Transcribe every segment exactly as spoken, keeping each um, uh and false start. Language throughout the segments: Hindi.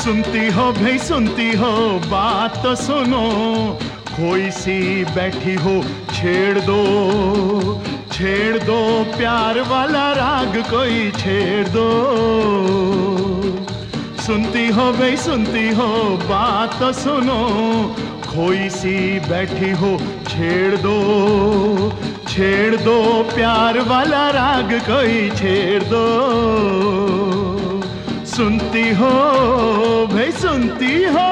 सुनती हो भाई सुनती हो बात तो सुनो, कोई सी बैठी हो छेड़ दो, छेड़ दो प्यार वाला राग कोई छेड़ दो। सुनती हो भाई सुनती हो बात तो सुनो, कोई सी बैठी हो छेड़ दो, छेड़ दो प्यार वाला राग कोई छेड़ दो। सुनती हो भाई सुनती हो।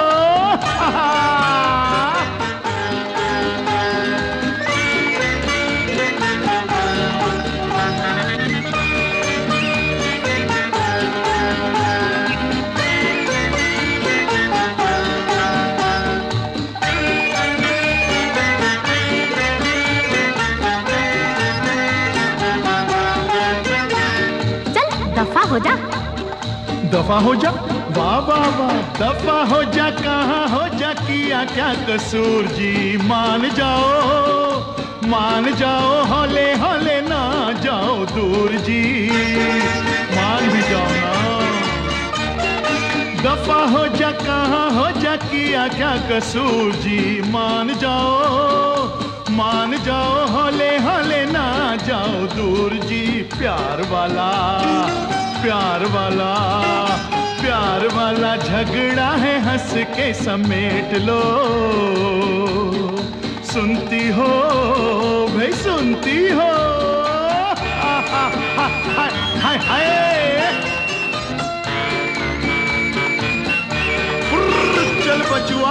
दफा हो जा, दफा हो जा, वाह वाह वाह, दफा हो जा, कहाँ हो जा, किया क्या कसूर जी, मान जाओ मान जाओ, हौले हौले ना जाओ दूर जी, मान भी जाओ ना। दफा हो जा, कहाँ हो जा, किया क्या कसूर जी, मान जाओ मान जाओ, हौले हौले ना जाओ दूर जी। प्यार वाला प्यार वाला प्यार वाला झगड़ा है, हंस के समेट लो। सुनती हो भाई सुनती हो। हाय हाय चल बचुआ,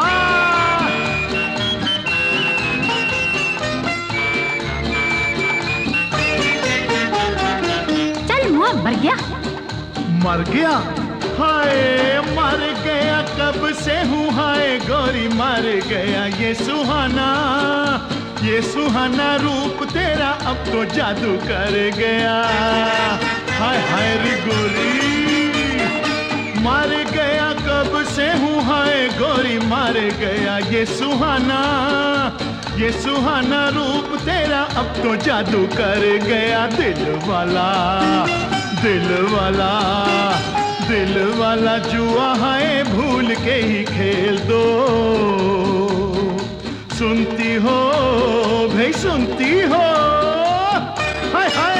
चल मुआ मर गया मर गया, हाय मर गया, कब से हूँ हाय गोरी मर गया। ये सुहाना ये सुहाना रूप तेरा अब तो जादू कर गया। हाय हाय रे गोरी मर गया, कब से हूँ हाय गोरी मर गया। ये सुहाना ये सुहाना रूप तेरा अब तो जादू कर गया। दिल वाला दिल वाला दिल वाला जुआ है, भूल के ही खेल दो। सुनती हो भाई सुनती हो। हाय हाय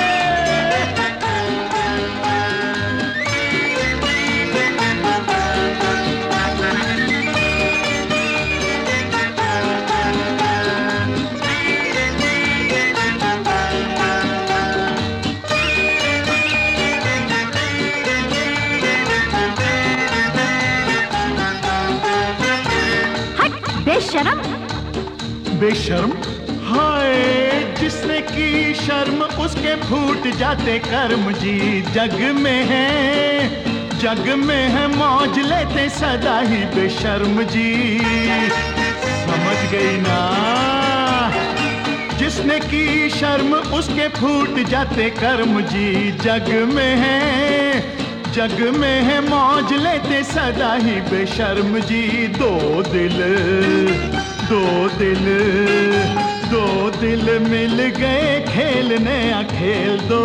बेशरम बेशर्म, हाय जिसने की शर्म उसके फूट जाते कर्म जी। जग में है जग में है मौज लेते सदा ही बेशर्म जी। समझ गई ना, जिसने की शर्म उसके फूट जाते कर्म जी। जग में है जग में है मौज लेते सदा ही बेशर्म जी। दो दिल दो दिल दो दिल मिल गए, खेल नया खेल दो।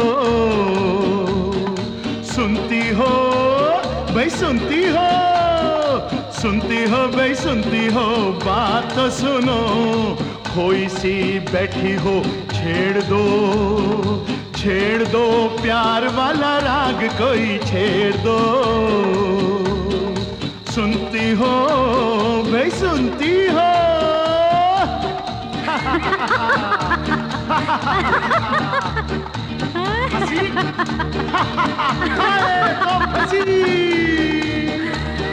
सुनती हो भाई सुनती हो सुनती हो भाई सुनती हो, बात तो सुनो, कोई सी बैठी हो छेड़ दो, छेड़ दो प्यार वाला राग कोई छेड़ दो। सुनती हो भाई सुनती हो। हंसी तो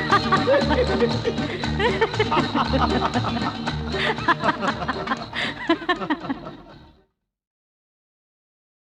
हंसी।